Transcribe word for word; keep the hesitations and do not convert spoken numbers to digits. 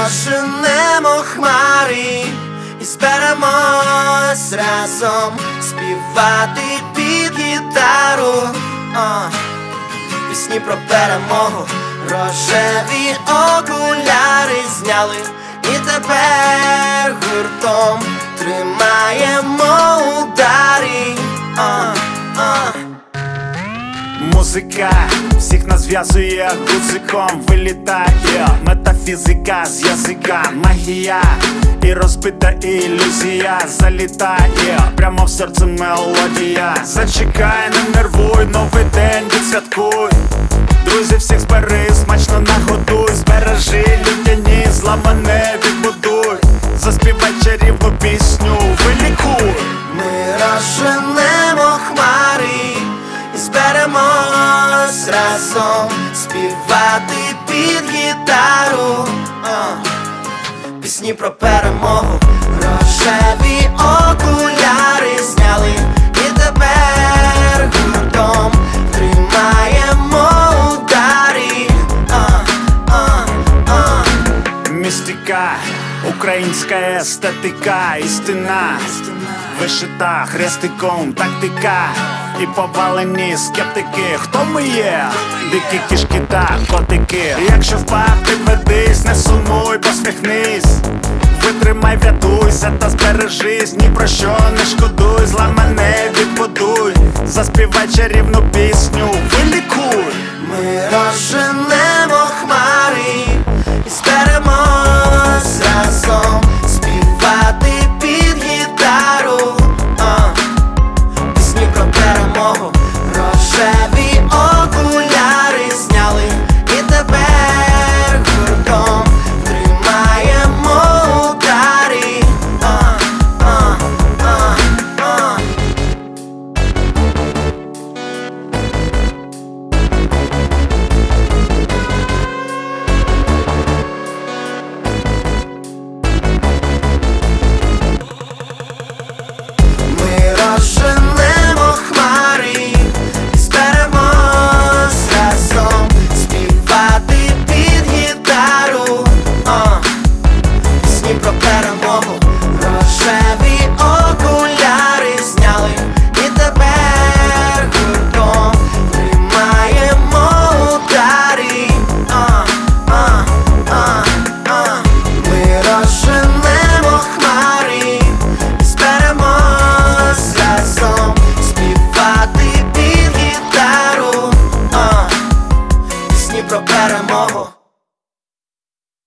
розженемо хмари і зберемось разом співати під гітару. uh. Пісні про перемогу, рожеві окуляри зняли, і тепер гуртом тримаємо удари. uh. Uh. Музика всіх нас зв'язує гудзиком, вилітає метафізика з язика, магія і розбита ілюзія залітає прямо в серце мелодія. Зачекай, не нервуй, новий день відсвяткуй. Друзі, всіх збери, смачно нагодуй. Збережи людяні, зламане відбудуй. Заспівай чарівну пісню, вилікуй. Ми розженемо хмари і зберемось разом співати під гітару. uh. Пісні про перемогу, рожеві окуляри зняли, і тепер гуртом тримаємо удари. uh, uh, uh. Містика, українська естетика, істина вишита хрестиком, тактика і повалені скептики. Хто ми є? Дикі кішки та котики. Якщо впав, ти ведись, не сумуй, посміхнись. Витримай, врятуйся та збережись. Ні про що не шкодуй, зламане відбудуй. Заспівай чарівну